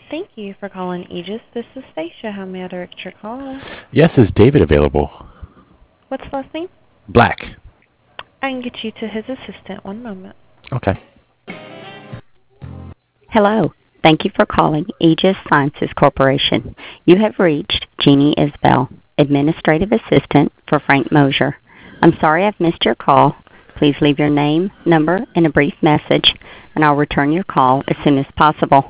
Thank you for calling Aegis. This is Stacia. How may I direct your call? Yes, is David available? What's the last name? Black. I can get you to his assistant. One moment. Okay. Hello. Thank you for calling Aegis Sciences Corporation. You have reached Jeannie Isbell, Administrative Assistant for Frank Mosier. I'm sorry I've missed your call. Please leave your name, number, and a brief message, and I'll return your call as soon as possible.